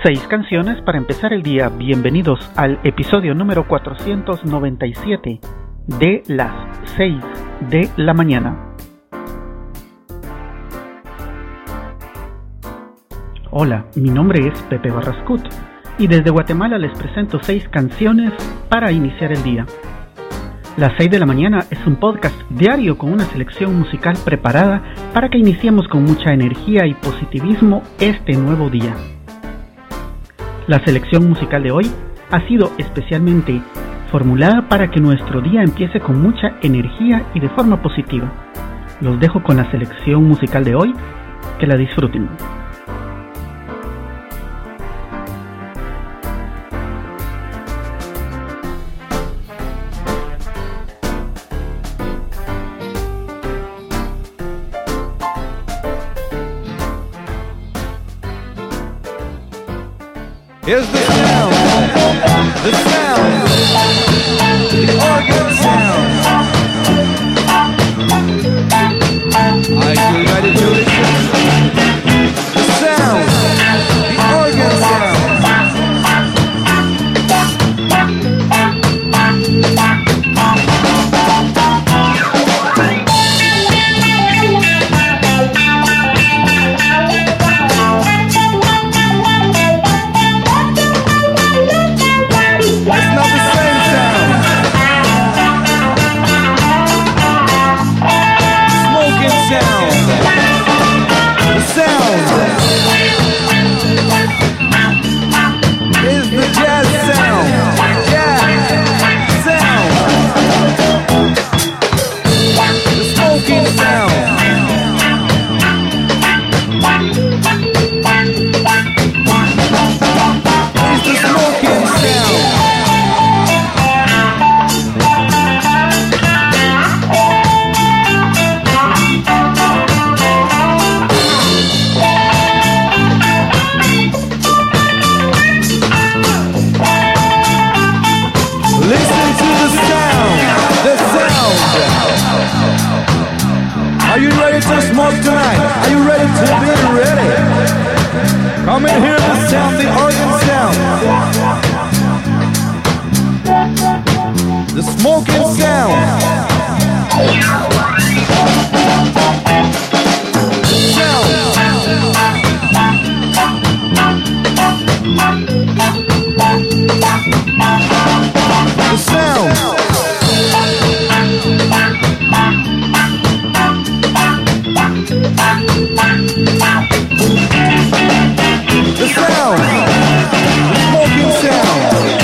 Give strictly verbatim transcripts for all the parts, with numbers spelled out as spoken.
Seis canciones para empezar el día. Bienvenidos al episodio número cuatrocientos noventa y siete de las seis de la mañana. Hola, mi nombre es Pepe Barrascut y desde Guatemala les presento seis canciones para iniciar el día. Las seis de la mañana es un podcast diario con una selección musical preparada para que iniciemos con mucha energía y positivismo este nuevo día. La selección musical de hoy ha sido especialmente formulada para que nuestro día empiece con mucha energía y de forma positiva. Los dejo con la selección musical de hoy, que la disfruten. Here's the sound, the sound, the organ sound. Are you ready to listen? The sound, the organ sound. Are you ready to smoke tonight? Are you ready to be ready? Come and hear the sound, the organ sound. The smoking sound. The sound. The sound, the smoking sound.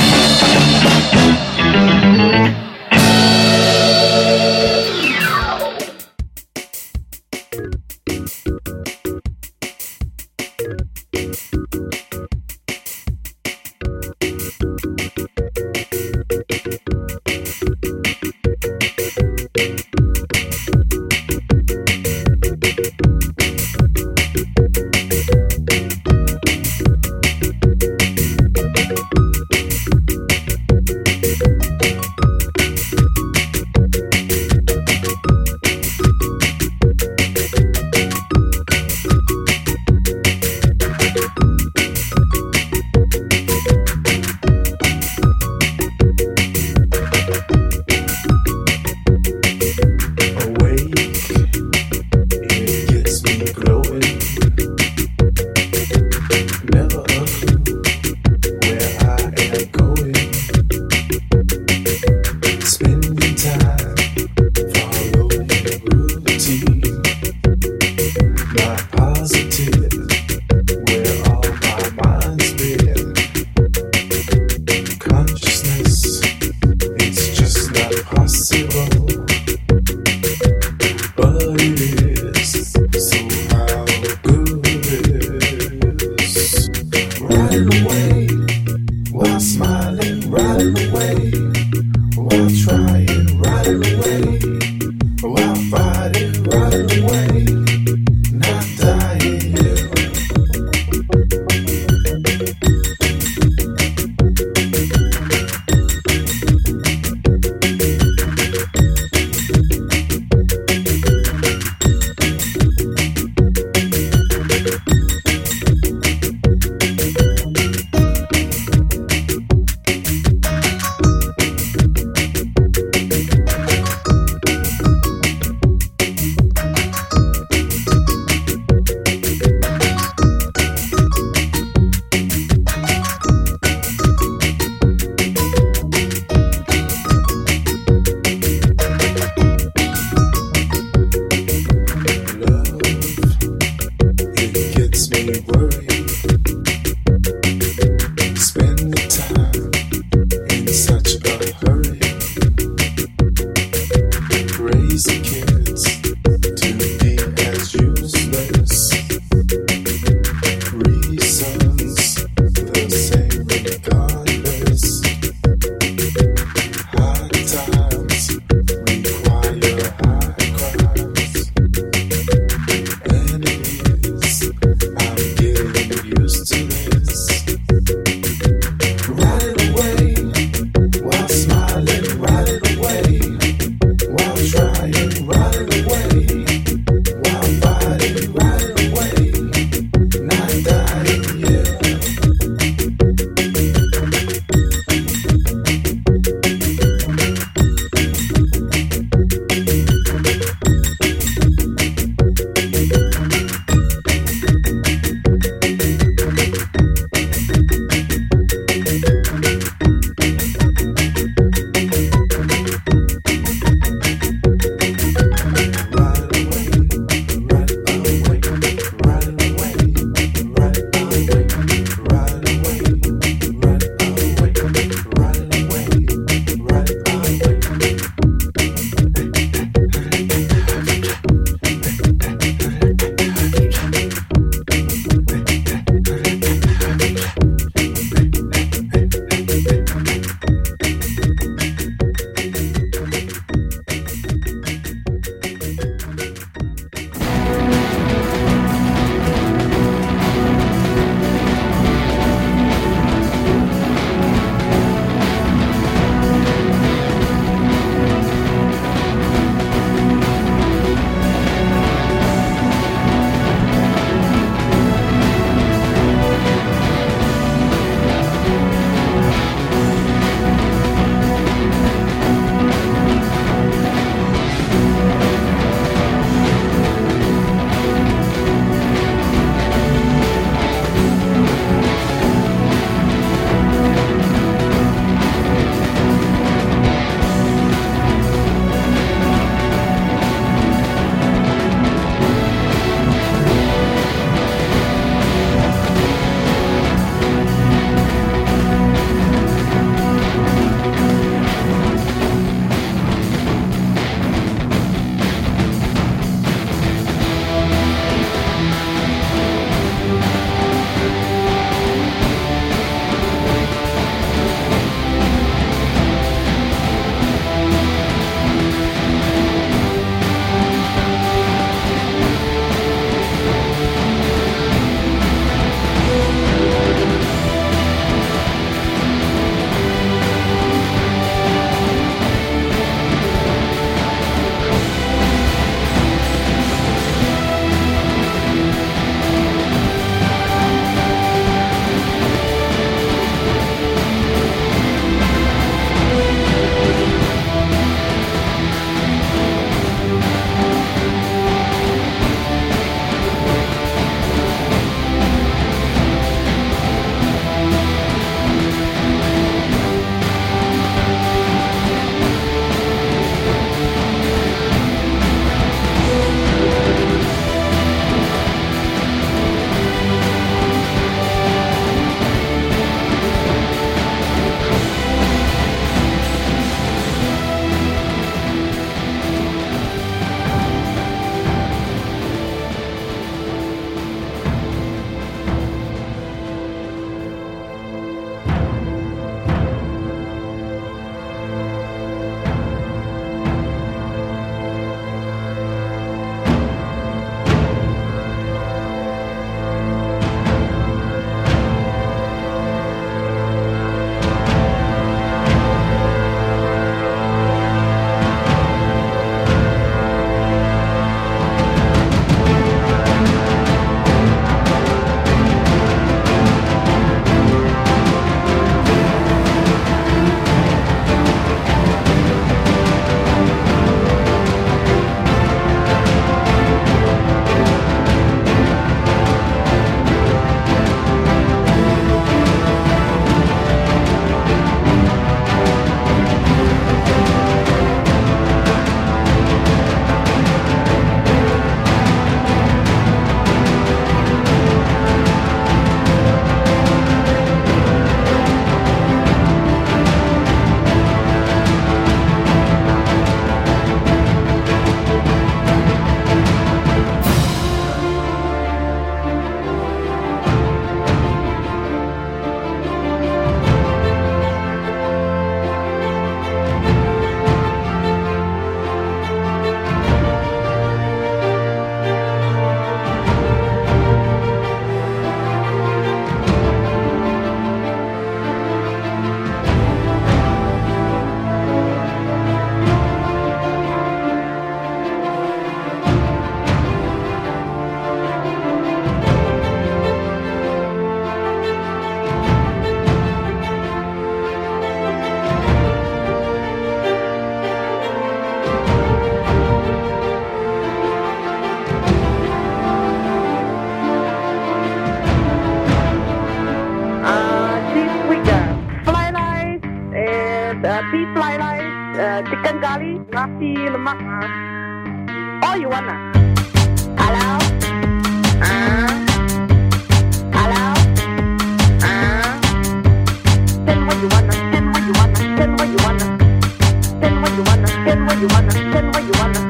uh, beef fried rice, uh, chicken curry, nasi lemak. Uh. All you want ah? Hello? Uh, hello? Uh, send what you wanna, send what you wanna, send what you wanna, send what you wanna, send what you wanna, send what you wanna.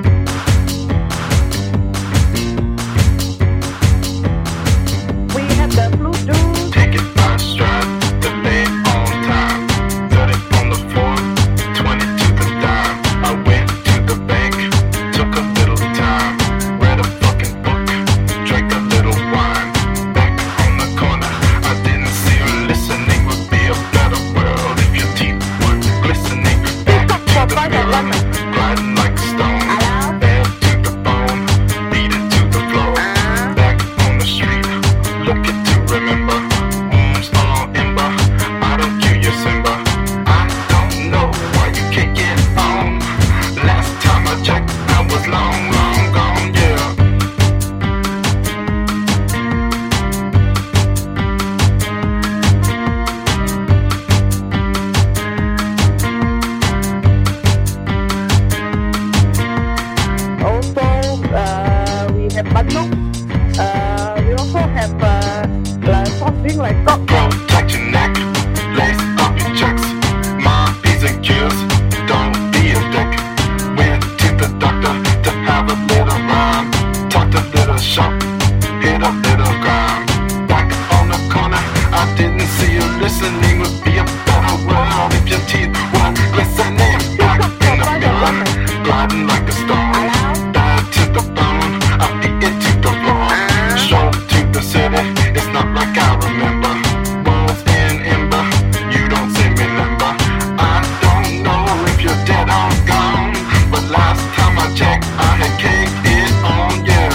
We have the blue juice. Take it by stride, delay on time. thirty on the floor, twenty to the dime. I went to the bank, took a little time, read a fucking book, drank a little wine. Back on the corner, I didn't see you listening. Would be a better world if your teeth were glistening. Back to the mirror, gliding like a stone. Nailed to the bone, beat it to the floor. Back on the street, looking to remember. Wounds all ember, I don't kill your Simba. I don't know why you can't get on. Last time I checked, I was long, long gone, yeah. Also, uh, we have bandung. Uh, we also have uh, like something like cocktail. Protect your neck, lace up your checks. My P's and Q's, don't be a dick. Went to the doctor to have a little rhyme. Talked a little shop, hit a little grind. Back on the corner, I didn't see you listening. Would be a better world if your teeth were glistening. Back in the mirror, gliding like a stone. Bad to the bone, I beat it to the floor. Straight to the city, it's not like I remember. Walls in ember, you don't seem remember. I don't know if you're dead or gone, but last time I checked, I had caked it on, yeah.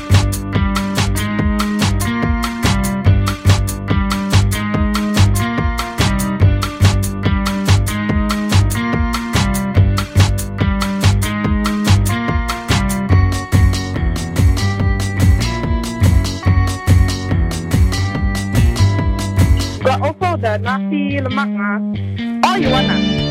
Got also the nasi lemak. Uh. All you want ah?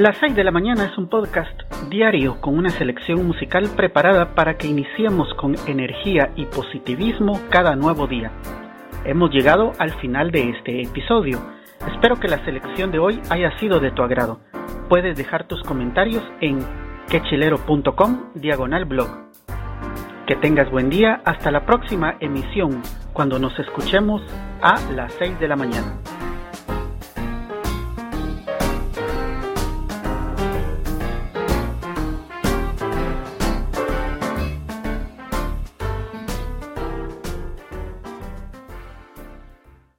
Las seis de la mañana es un podcast diario con una selección musical preparada para que iniciemos con energía y positivismo cada nuevo día. Hemos llegado al final de este episodio. Espero que la selección de hoy haya sido de tu agrado. Puedes dejar tus comentarios en quechilero.com diagonal blog. Que tengas buen día hasta la próxima emisión, cuando nos escuchemos a las seis de la mañana.